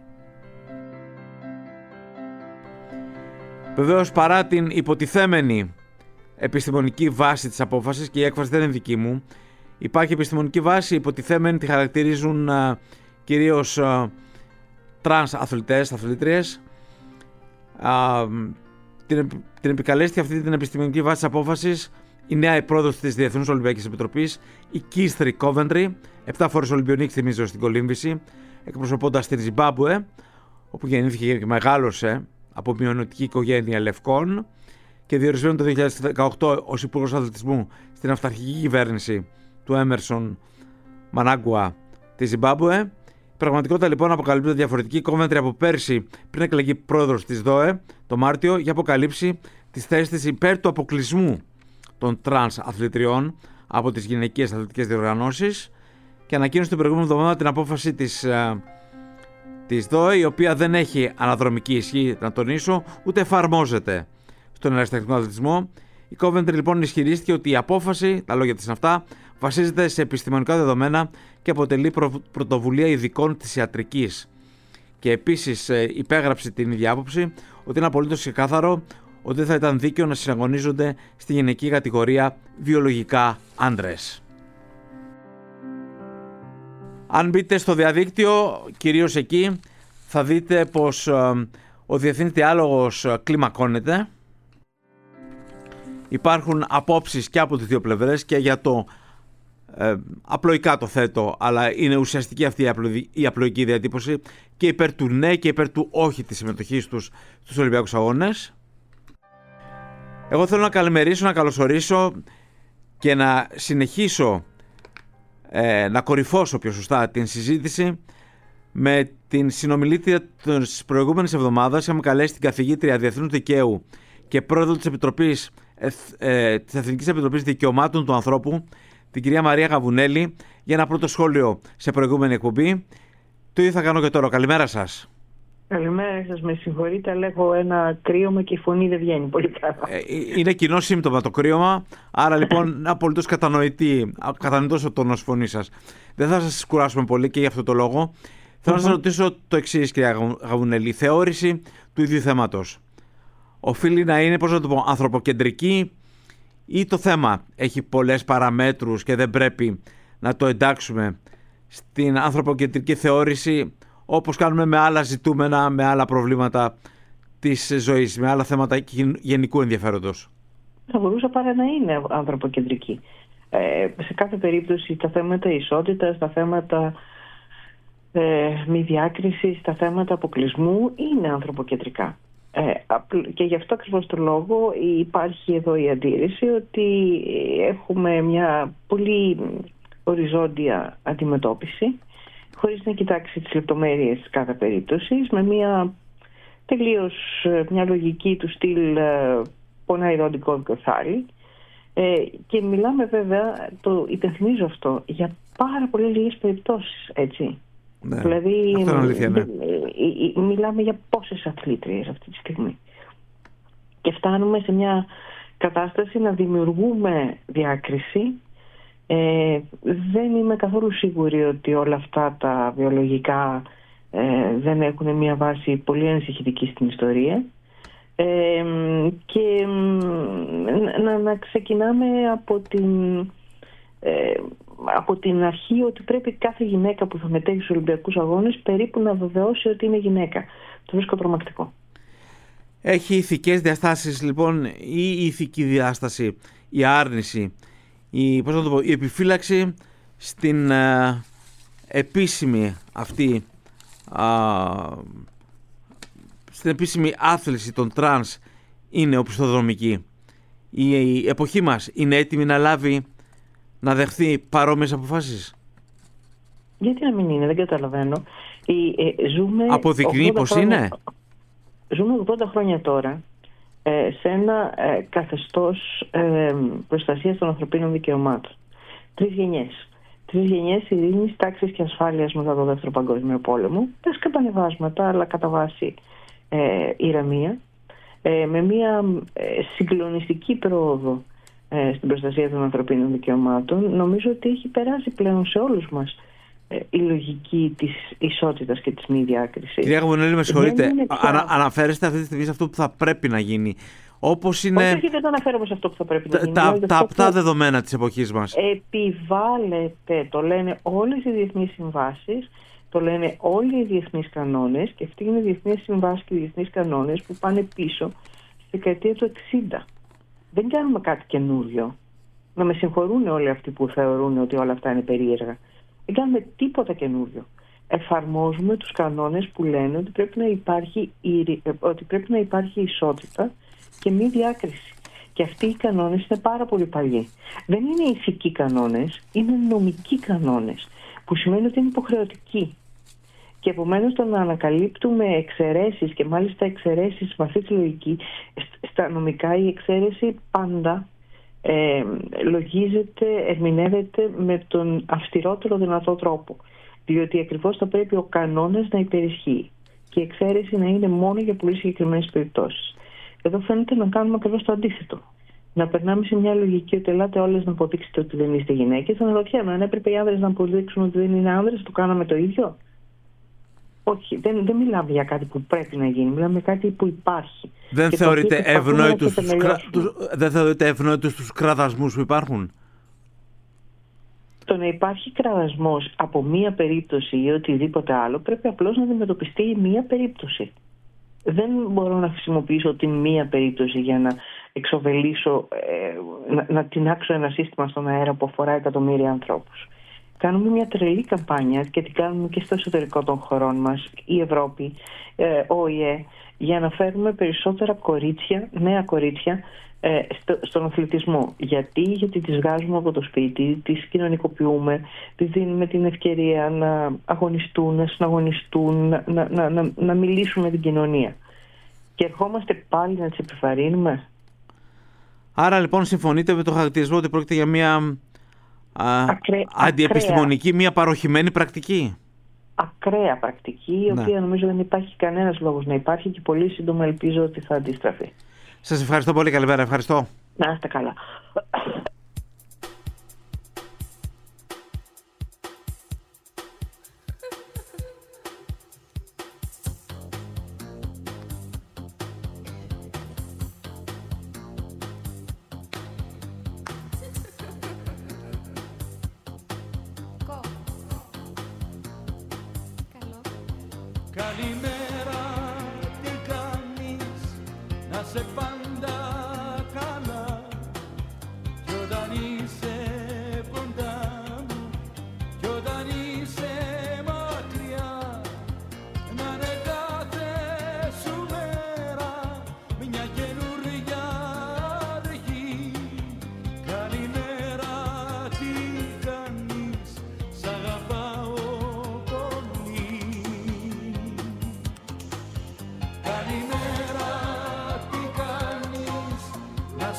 Speaker 3: Βεβαίως, παρά την υποτιθέμενη επιστημονική βάση της απόφασης, και η έκφραση δεν είναι δική μου, υπάρχει επιστημονική βάση, υποτιθέμενη τη χαρακτηρίζουν κυρίως τρανς αθλητές, αθλήτριες. Την επικαλέστη αυτή την επιστημονική βάση της απόφασης η νέα πρόεδρος της Διεθνούς Ολυμπιακής Επιτροπής, η Keith Coventry, 7 φορές Ολυμπιονίκη, θυμίζω, στην κολύμβηση, εκπροσωπώντας την Ζιμπάμπουε, όπου γεννήθηκε και μεγάλωσε από μειονοτική οικογένεια Λευκών, και διορισμένο το 2018 ως Υπουργός Αθλητισμού στην αυταρχική κυβέρνηση του Έμερσον Μανάγκουα της Ζιμπάμπουε. Η πραγματικότητα, λοιπόν, αποκαλύπτεται διαφορετική. Η Coventry από πέρσι, πριν εκλεγεί πρόεδρος της ΔΟΕ το Μάρτιο, για αποκαλύψει τις θέσεις της υπέρ του αποκλεισμού των τρανς αθλητριών από τις γυναικείες αθλητικές διοργανώσεις, και ανακοίνωσε την προηγούμενη εβδομάδα την απόφαση της ΔΟΕ, η οποία δεν έχει αναδρομική ισχύ, να τονίσω, ούτε εφαρμόζεται στον αεραστεχνικό αθλητισμό. Η Coventry, λοιπόν, ισχυρίστηκε ότι η απόφαση, τα λόγια της είναι αυτά, βασίζεται σε επιστημονικά δεδομένα και αποτελεί πρωτοβουλία ειδικών της ιατρικής. Και επίσης υπέγραψε την ίδια άποψη ότι είναι απολύτως ξεκάθαρο ότι δεν θα ήταν δίκαιο να συναγωνίζονται στη γυναική κατηγορία βιολογικά άντρες. Αν μπείτε στο διαδίκτυο, κυρίως εκεί, θα δείτε πως ο διεθνής διάλογος κλιμακώνεται. Υπάρχουν απόψεις και από τις δύο πλευρές, και για το απλοϊκά το θέτω, αλλά είναι ουσιαστική αυτή η απλοϊκή διατύπωση, και υπέρ του ναι και υπέρ του όχι της συμμετοχής τους στους Ολυμπιακούς Αγώνες. Εγώ θέλω να καλημερίσω, να καλωσορίσω και να συνεχίσω να κορυφώσω πιο σωστά την συζήτηση με την συνομιλήτρια της προηγούμενης εβδομάδας. Είχαμε καλέσει την καθηγήτρια Διεθνούς Δικαίου και πρόεδρο της Εθνικής Επιτροπής Δικαιωμάτων του Ανθρώπου, την κυρία Μαρία Γαβουνέλη, για ένα πρώτο σχόλιο σε προηγούμενη εκπομπή. Το ίδιο θα κάνω και τώρα. Καλημέρα σας.
Speaker 6: Καλημέρα σας, με συγχωρείτε, αλλά έχω ένα κρύωμα και η φωνή δεν βγαίνει πολύ καλά.
Speaker 3: Είναι κοινό σύμπτωμα το κρύωμα, άρα λοιπόν απολύτως κατανοητός ο τόνος φωνής σας. Δεν θα σας κουράσουμε πολύ και για αυτό το λόγο. Θέλω να σας ρωτήσω το εξής, κυρία Γαβουνέλη. Η θεώρηση του ίδιου θέματος οφείλει να είναι, πώς να το πω, ανθρωποκεντρική, ή το θέμα έχει πολλές παραμέτρους και δεν πρέπει να το εντάξουμε στην ανθρωποκεντρική θεώρηση, όπως κάνουμε με άλλα ζητούμενα, με άλλα προβλήματα της ζωής, με άλλα θέματα γενικού ενδιαφέροντος?
Speaker 6: θα μπορούσε παρά να είναι ανθρωποκεντρική. Σε κάθε περίπτωση τα θέματα ισότητας, τα θέματα μη διάκρισης, τα θέματα αποκλεισμού είναι ανθρωποκεντρικά. Και γι' αυτό ακριβώς το λόγο υπάρχει εδώ η αντίρρηση ότι έχουμε μια πολύ οριζόντια αντιμετώπιση, χωρίς να κοιτάξει τις λεπτομέρειες της κάθε περίπτωσης, με μια τελείως μια λογική του στυλ πονάει ρόντικο κοθάρι. Και μιλάμε βέβαια, το υπενθυμίζω αυτό, για πάρα πολύ λίγες περιπτώσεις, έτσι.
Speaker 3: Ναι,
Speaker 6: δηλαδή
Speaker 3: αυτό είναι αλήθεια, ναι.
Speaker 6: Μιλάμε για πόσες αθλήτριες αυτή τη στιγμή. Και φτάνουμε σε μια κατάσταση να δημιουργούμε διάκριση. Δεν είμαι καθόλου σίγουρη ότι όλα αυτά τα βιολογικά δεν έχουν μια βάση πολύ ανησυχητική στην ιστορία. Και να ξεκινάμε από την αρχή ότι πρέπει κάθε γυναίκα που θα μετέχει στους Ολυμπιακούς Αγώνες περίπου να βεβαιώσει ότι είναι γυναίκα. Το βρίσκω τρομακτικό.
Speaker 3: Έχει ηθικές διαστάσεις λοιπόν, ή η ηθική διάσταση, η άρνηση, η επιφύλαξη στην επίσημη αυτή στην επίσημη άθληση των τρανς είναι οπισθοδρομική. Η εποχή μας είναι έτοιμη να λάβει, να δεχθεί παρόμοιες αποφάσεις?
Speaker 6: Γιατί να μην είναι, δεν καταλαβαίνω.
Speaker 3: Αποδεικνύει πως είναι.
Speaker 6: Ζούμε 80 χρόνια τώρα σε ένα καθεστώς προστασίας των ανθρωπίνων δικαιωμάτων. 3 γενιές. 3 γενιές ειρήνης, τάξης και ασφάλειας μετά το Δεύτερο Παγκόσμιο Πόλεμο. Τα σκαμπανεβάσματα, αλλά κατά βάση ηρεμία. Με μια συγκλονιστική πρόοδο στην προστασία των ανθρωπίνων δικαιωμάτων. Νομίζω ότι έχει περάσει πλέον σε όλους μας η λογική της ισότητας και της μη διάκρισης.
Speaker 3: Κυρία Γαβονέλη, με συγχωρείτε, αναφέρεστε αυτή τη στιγμή σε αυτό που θα πρέπει να γίνει. Όπως είναι.
Speaker 6: Όχι, δεν αναφέρομαι σε αυτό που θα πρέπει να γίνει.
Speaker 3: Τα απτά δεδομένα της εποχής μας.
Speaker 6: Επιβάλλεται, το λένε όλες οι διεθνείς συμβάσεις, το λένε όλοι οι διεθνείς κανόνες, και αυτοί είναι οι διεθνείς συμβάσεις και οι διεθνείς κανόνες που πάνε πίσω στη δεκαετία του 60. Δεν κάνουμε κάτι καινούριο. Να με συγχωρούν όλοι αυτοί που θεωρούν ότι όλα αυτά είναι περίεργα. Δεν κάνουμε τίποτα καινούριο. Εφαρμόζουμε τους κανόνες που λένε ότι πρέπει να υπάρχει ισότητα και μη διάκριση. Και αυτοί οι κανόνες είναι πάρα πολύ παλιοί. Δεν είναι ηθικοί κανόνες, είναι νομικοί κανόνες, που σημαίνει ότι είναι υποχρεωτικοί. Και επομένως το να ανακαλύπτουμε εξαιρέσεις, και μάλιστα εξαιρέσεις με αυτή τη λογική, στα νομικά η εξαίρεση πάντα λογίζεται, ερμηνεύεται με τον αυστηρότερο δυνατό τρόπο. Διότι ακριβώς θα πρέπει ο κανόνας να υπερισχύει και η εξαίρεση να είναι μόνο για πολύ συγκεκριμένες περιπτώσεις. Εδώ φαίνεται να κάνουμε ακριβώς το αντίθετο. Να περνάμε σε μια λογική ότι ελάτε όλες να αποδείξετε ότι δεν είστε γυναίκες. Θα αναρωτιέμαι, αν έπρεπε οι άνδρες να αποδείξουν ότι δεν είναι άνδρες, το κάναμε το ίδιο? Όχι, δεν μιλάμε για κάτι που πρέπει να γίνει, μιλάμε για κάτι που υπάρχει.
Speaker 3: Δεν θεωρείτε ευνόητους τους κραδασμούς που υπάρχουν?
Speaker 6: Το να υπάρχει κραδασμός από μία περίπτωση ή οτιδήποτε άλλο πρέπει απλώς να αντιμετωπιστεί η μία περίπτωση. Δεν μπορώ να χρησιμοποιήσω την μία περίπτωση για να εξοβελήσω, να τεινάξω ένα σύστημα στον αέρα που αφορά εκατομμύρια ανθρώπους. Κάνουμε μια τρελή καμπάνια και την κάνουμε και στο εσωτερικό των χωρών μας, η Ευρώπη, ο ΟΗΕ, για να φέρουμε περισσότερα κορίτσια, νέα κορίτσια, στον αθλητισμό. Γιατί τις βγάζουμε από το σπίτι, τις κοινωνικοποιούμε, τις δίνουμε την ευκαιρία να αγωνιστούν, να συναγωνιστούν, να μιλήσουν με την κοινωνία. Και ερχόμαστε πάλι να τις επιβαρύνουμε.
Speaker 3: Άρα λοιπόν συμφωνείτε με τον χαρακτηρισμό ότι πρόκειται για μια αντιεπιστημονική, μια παροχημένη πρακτική? Ακραία
Speaker 6: πρακτική, η οποία νομίζω δεν υπάρχει κανένας λόγος να υπάρχει, και πολύ σύντομα ελπίζω ότι θα αντιστραφεί.
Speaker 3: Σας ευχαριστώ πολύ. Καλημέρα. Ευχαριστώ.
Speaker 6: Να είστε καλά.
Speaker 4: Καλημέρα, τι κάνεις, να σε πάντα καλά.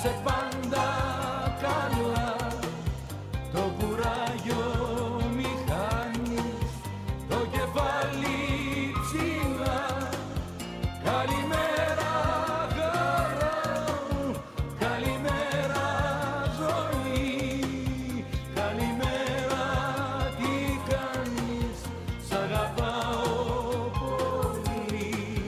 Speaker 4: σε πάντα καλά. Το κουράγιο μη χάνεις, το κεφάλι ψηλά. Καλημέρα χαρά μου, καλημέρα ζωή. Καλημέρα τι κάνεις, σ' αγαπάω πολύ.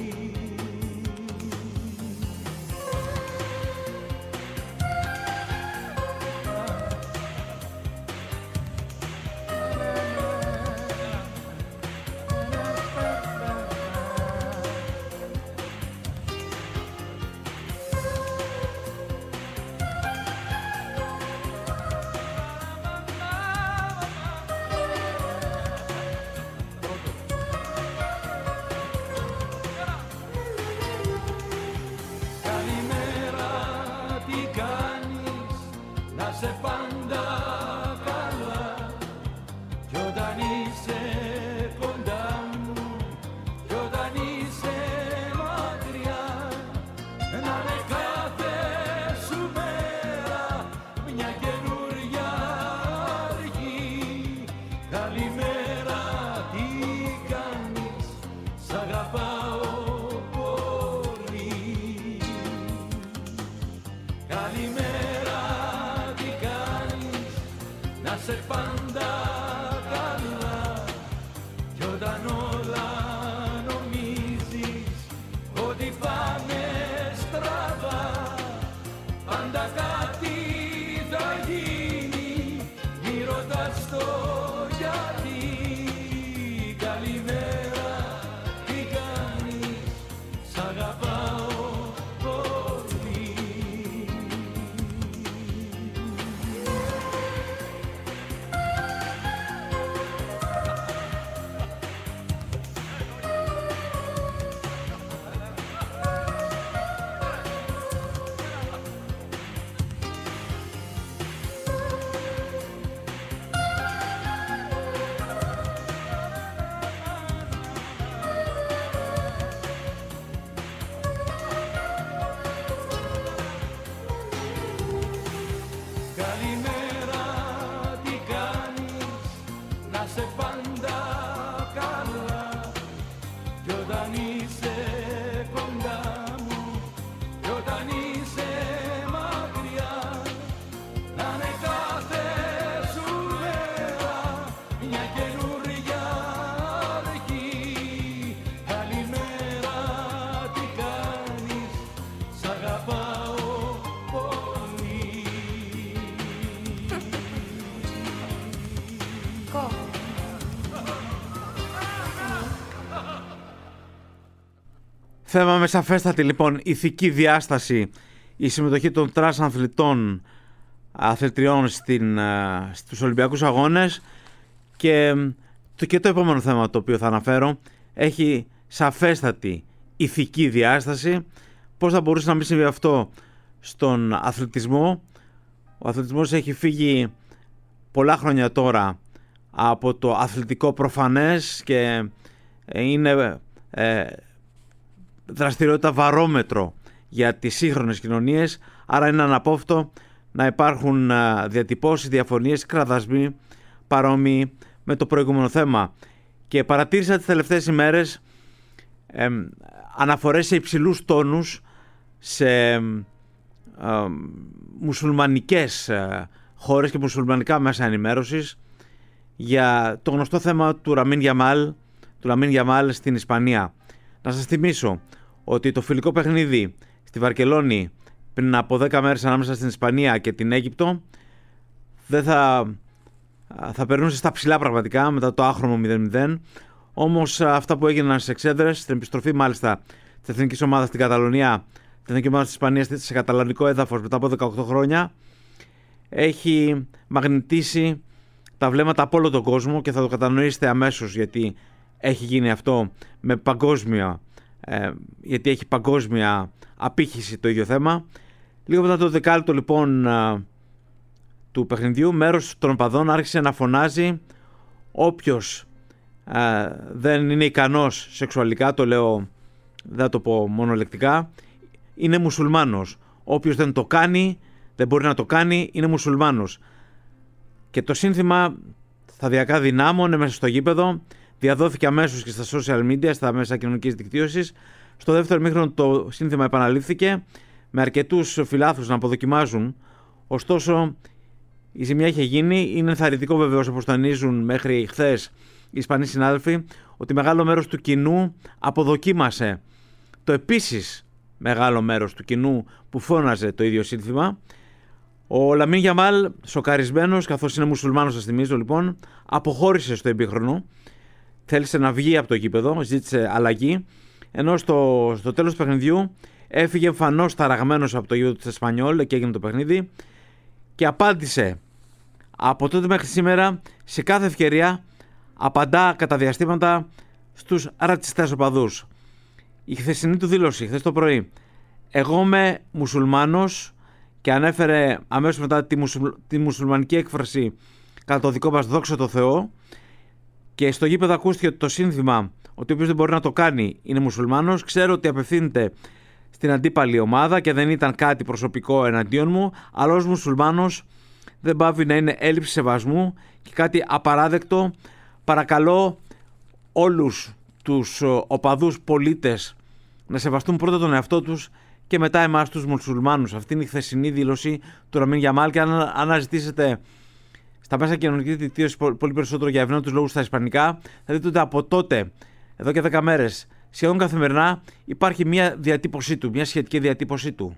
Speaker 4: Καλημέρα τι κάνεις, να σε πάντα καλά. Κι όταν είσαι κοντά μου, κι όταν είσαι μακριά, να είναι κάθε σου μέρα μια καινούρια αρχή. Καλημέρα τι κάνεις, σ' αγαπάω πολύ. Καλημέρα τι κάνεις, να σε πάντα καλά. Κι όταν όλα νομίζεις ότι πάνε στραβά, πάντα κάτι θα γίνει, μη ρωτάς το γιατί. Καλημέρα τι κάνεις, σ' αγαπάω πολύ. Καλημέρα τι κάνεις, να σε πάντα καλά. Κι όταν είσαι κοντά μου, κι όταν είσαι μακριά, να είναι κάθε σου μέρα μια καινούρια αρχή. Καλημέρα τι κάνεις, σ' αγαπάω πολύ.
Speaker 3: Θέμα με σαφέστατη λοιπόν ηθική διάσταση η συμμετοχή των τρανς αθλητριών στους Ολυμπιακούς Αγώνες και το επόμενο θέμα το οποίο θα αναφέρω έχει σαφέστατη ηθική διάσταση. Πώς θα μπορούσε να μην συμβεί αυτό στον αθλητισμό? Ο αθλητισμός έχει φύγει πολλά χρόνια τώρα από το αθλητικό προφανές και είναι δραστηριότητα βαρόμετρο για τις σύγχρονες κοινωνίες, άρα είναι αναπόφευκτο να υπάρχουν διατυπώσεις, διαφωνίες, κραδασμοί παρόμοιοι με το προηγούμενο θέμα. Και παρατήρησα τις τελευταίες ημέρες αναφορές σε υψηλούς τόνους σε μουσουλμανικές χώρες και μουσουλμανικά μέσα ενημέρωσης για το γνωστό θέμα του Λαμίν Γιαμάλ στην Ισπανία. Να σας θυμίσω ότι το φιλικό παιχνίδι στη Βαρκελόνη πριν από 10 μέρες ανάμεσα στην Ισπανία και την Αίγυπτο δεν θα περνούσε στα ψηλά πραγματικά μετά το άχρωμο 0-0. Όμως αυτά που έγιναν στις εξέδρες, στην επιστροφή μάλιστα της εθνικής ομάδας στην Καταλωνία, την εθνική ομάδα της Ισπανίας σε καταλανικό έδαφος μετά από 18 χρόνια, έχει μαγνητήσει τα βλέμματα από όλο τον κόσμο και θα το κατανοήσετε αμέσως γιατί έχει γίνει αυτό με γιατί έχει παγκόσμια απήχηση το ίδιο θέμα. Λίγο μετά το δεκάλεπτο λοιπόν του παιχνιδιού, μέρος των οπαδών άρχισε να φωνάζει όποιος δεν είναι ικανός σεξουαλικά, το λέω, δεν θα το πω μονολεκτικά, είναι μουσουλμάνος. Όποιος δεν το κάνει, δεν μπορεί να το κάνει, είναι μουσουλμάνος. Και το σύνθημα σταδιακά δυνάμωνε μέσα στο γήπεδο, διαδόθηκε αμέσως και στα social media, στα μέσα κοινωνικής δικτύωσης. Στο δεύτερο ημίχρονο το σύνθημα επαναλήφθηκε, με αρκετούς φιλάθλους να αποδοκιμάζουν. Ωστόσο, η ζημιά είχε γίνει. Είναι ενθαρρυντικό βεβαίως, όπως τονίζουν μέχρι χθες οι Ισπανοί συνάδελφοι, ότι μεγάλο μέρος του κοινού αποδοκίμασε το επίσης μεγάλο μέρος του κοινού που φώναζε το ίδιο σύνθημα. Ο Λαμίν Γιαμάλ, σοκαρισμένος, καθώς είναι μουσουλμάνος, σας θυμίζω λοιπόν, αποχώρησε στο ημίχρονο. Θέλησε να βγει από το γήπεδο, ζήτησε αλλαγή, ενώ στο τέλος του παιχνιδιού έφυγε εμφανώς ταραγμένος από το γήπεδο του Εσπανιόλ και έγινε το παιχνίδι και απάντησε. Από τότε μέχρι σήμερα, σε κάθε ευκαιρία, απαντά κατά διαστήματα στους ρατσιστές οπαδούς. Η χθεσινή του δήλωση, χθες το πρωί, εγώ είμαι μουσουλμάνος, και ανέφερε αμέσως μετά τη μουσουλμανική έκφραση κατά το δικό μας δόξα τω Θεώ, και στο γήπεδο ακούστηκε το σύνθημα ότι όποιος δεν μπορεί να το κάνει είναι μουσουλμάνος. Ξέρω ότι απευθύνεται στην αντίπαλη ομάδα και δεν ήταν κάτι προσωπικό εναντίον μου, αλλά ως μουσουλμάνος δεν πάβει να είναι έλλειψη σεβασμού και κάτι απαράδεκτο. Παρακαλώ όλους τους οπαδούς πολίτες να σεβαστούν πρώτα τον εαυτό τους και μετά εμάς τους μουσουλμάνους. Αυτή είναι η χθεσινή δήλωση του Λαμίν Γιαμάλ, και αν αναζητήσετε στα μέσα κοινωνικής δικτύωσης πολύ περισσότερο για ευνόητους λόγους στα ισπανικά, θα δείτε ότι από τότε, εδώ και 10 μέρες, σχεδόν καθημερινά υπάρχει μια διατύπωσή του, μια σχετική διατύπωσή του.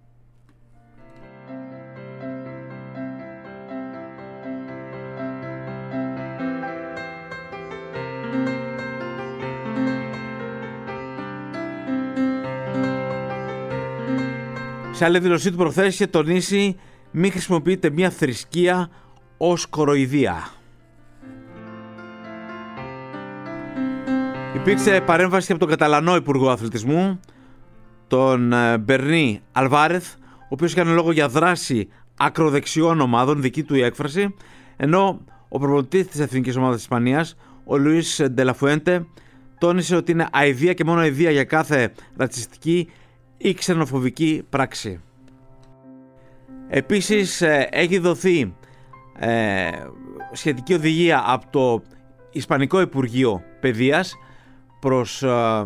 Speaker 3: Σε άλλη δήλωσή του προχθές είχε τονίσει μην χρησιμοποιείτε μια θρησκεία ως κοροϊδία. Υπήρξε παρέμβαση από τον Καταλανό Υπουργό Αθλητισμού, τον Μπερνί Αλβάρεθ, ο οποίος έκανε λόγο για δράση ακροδεξιών ομάδων, δική του η έκφραση, ενώ ο προπονητής της Εθνικής Ομάδας της Ισπανίας, ο Λουίς Ντελαφουέντε, τόνισε ότι είναι αηδία και μόνο αηδία για κάθε ρατσιστική ή ξενοφοβική πράξη. Επίσης έχει δοθεί σχετική οδηγία από το Ισπανικό Υπουργείο Παιδείας προς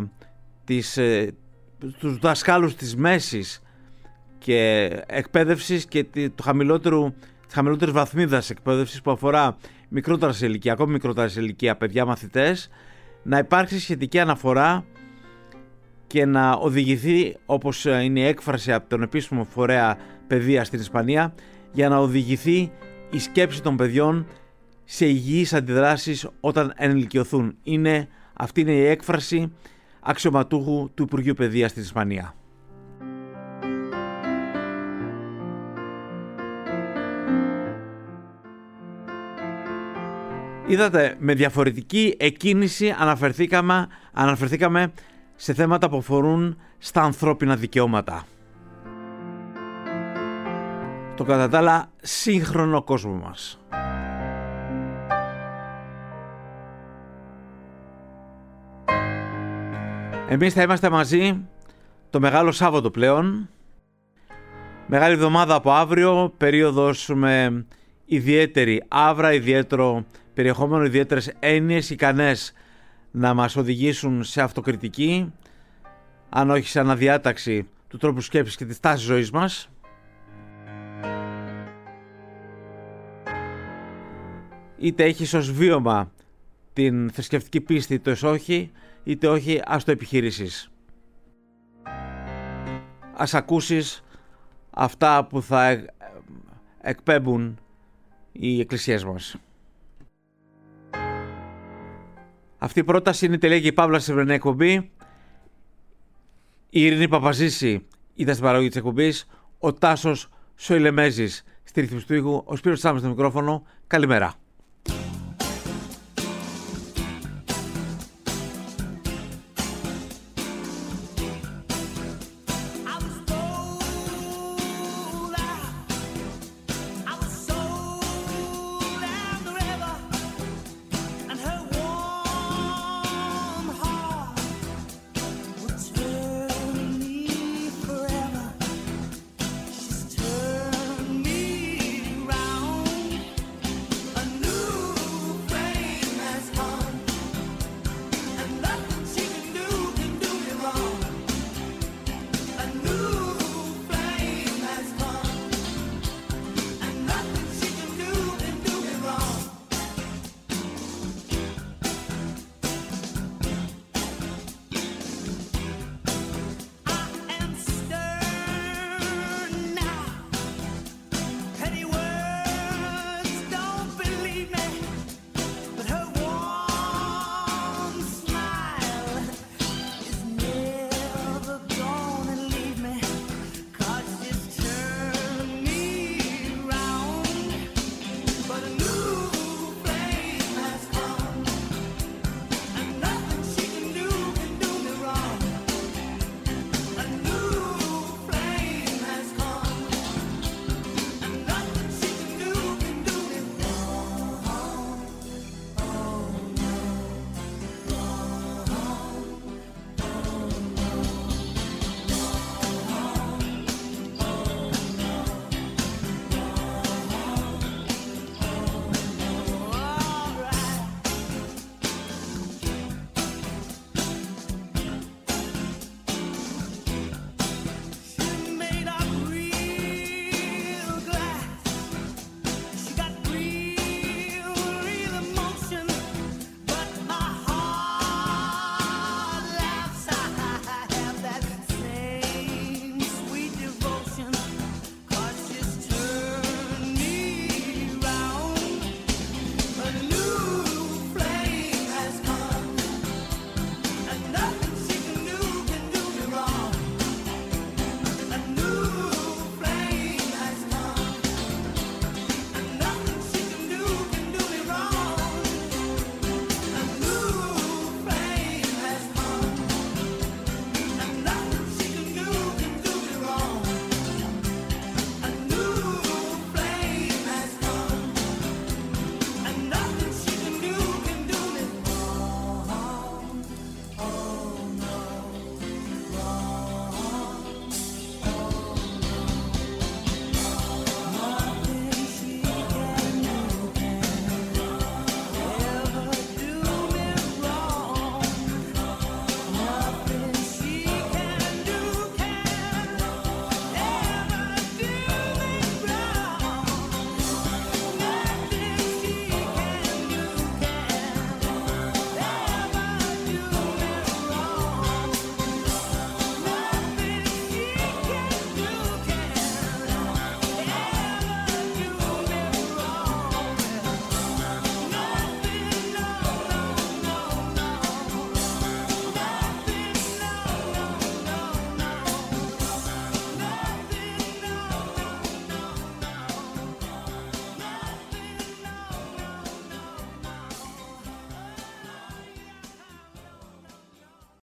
Speaker 3: τους δασκάλους της μέσης και εκπαίδευσης και της χαμηλότερης βαθμίδας εκπαίδευσης που αφορά μικρότερα σε ηλικία, ακόμη μικρότερα σε ηλικία παιδιά μαθητές, να υπάρξει σχετική αναφορά και να οδηγηθεί, όπως είναι η έκφραση από τον επίσημο φορέα παιδείας στην Ισπανία, για να οδηγηθεί η σκέψη των παιδιών σε υγιείς αντιδράσεις όταν ενηλικιωθούν. Αυτή είναι η έκφραση αξιωματούχου του Υπουργείου Παιδείας στην Ισπανία. Είδατε, με διαφορετική εκκίνηση αναφερθήκαμε σε θέματα που αφορούν στα ανθρώπινα δικαιώματα. Το κατά τα άλλα σύγχρονο κόσμο μας. Εμείς θα είμαστε μαζί το Μεγάλο Σάββατο πλέον. Μεγάλη εβδομάδα από αύριο, περίοδος με ιδιαίτερη άβρα, ιδιαίτερο περιεχόμενο, ιδιαίτερες έννοιες ικανές να μας οδηγήσουν σε αυτοκριτική, αν όχι σε αναδιάταξη του τρόπου σκέψης και της τάσης ζωής μας. Είτε έχεις ως βίωμα την θρησκευτική πίστη, είτε όχι, ας το επιχειρήσεις. Ας ακούσεις αυτά που θα εκπέμπουν οι εκκλησίες μας. Αυτή η πρόταση είναι η τελεία και η παύλα στη σημερινή εκπομπή. Η Ειρήνη Παπαζήση ήταν στην παραγωγή της εκπομπής. Ο Τάσος Σοηλεμέζης στη ρύθμιση του ήχου. Ο Σπύρος Τσάμας στο μικρόφωνο. Καλημέρα.